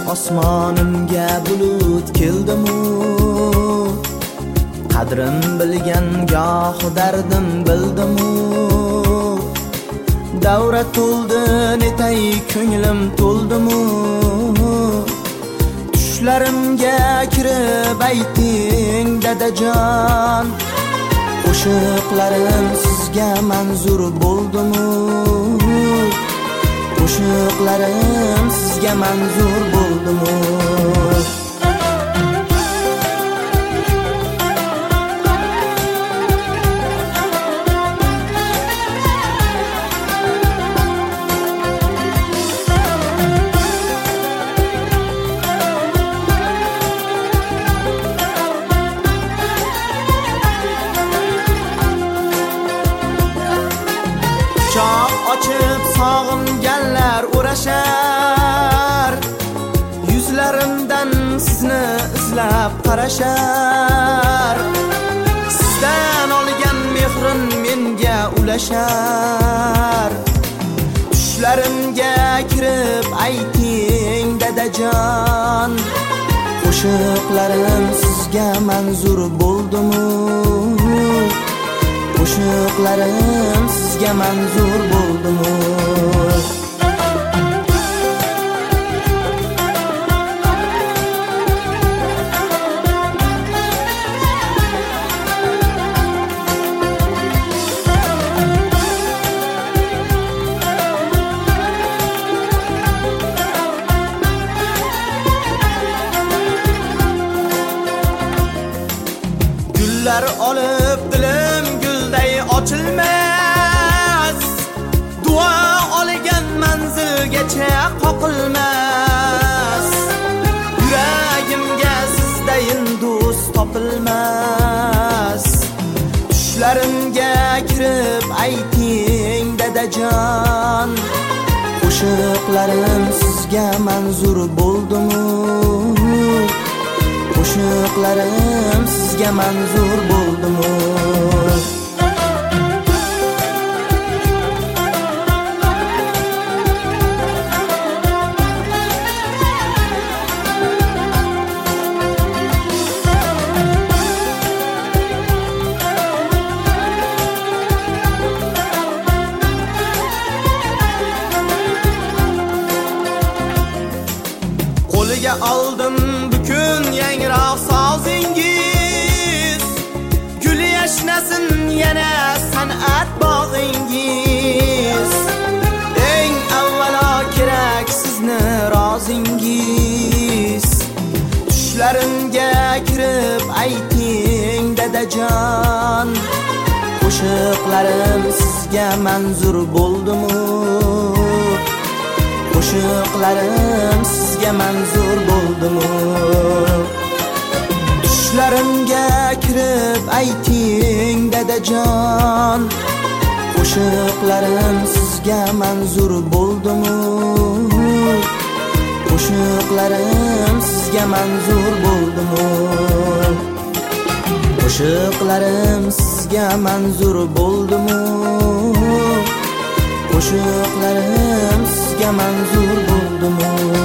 osmonimga bulut keldimu, qadrim bilgan goh dardim bildimu. Davra to'ldi netay ko'nglim to'ldimu, tushlarimga kirib ayting dadajon, qo'shiqlarim sizga manzur bo'ldimu, qo'shiqlarim sizga manzur bo'ldimu. Quchoq ochib sog'inganlar o'rashar, yuzlarimdan sizni izlab qarashar. Sizdan olgan mehrim menga ulashar, tushlarimga kirib ayting dadajon, qo'shiqlarim sizga manzur bo'ldimu, qo'shiqlarim sizga manzur bo'ldimu. Gullar olib dilim gulday ochilmas, duo olgan manzilgacha qoqilmas. Yuragimga sizdayin do'st topilmas, tushlarimga kirib ayting dadajon, qo'shiqlarim sizga manzur bo'ldimu, qo'shiqlarim sizga manzur bo'ldimu. Qo'liga oldim bukun yangroq sozingiz, gul yashnasin yana san'at bog'ingiz. Eng avvalo kerak sizni rozingiz, tushlarimga kirib ayting dadajon, qo'shiqlarim sizga manzur bo'ldimu, qo'shiqlarim sizga manzur bo'ldimu. Tushlarimga kirib ayting dadajon, qo'shiqlarim sizga manzur bo'ldimu, qo'shiqlarim sizga manzur bo'ldimu. Qo'shiqlarim sizga manzur bo'ldimu, qo'shiqlarim sizga manzur bo'ldimu.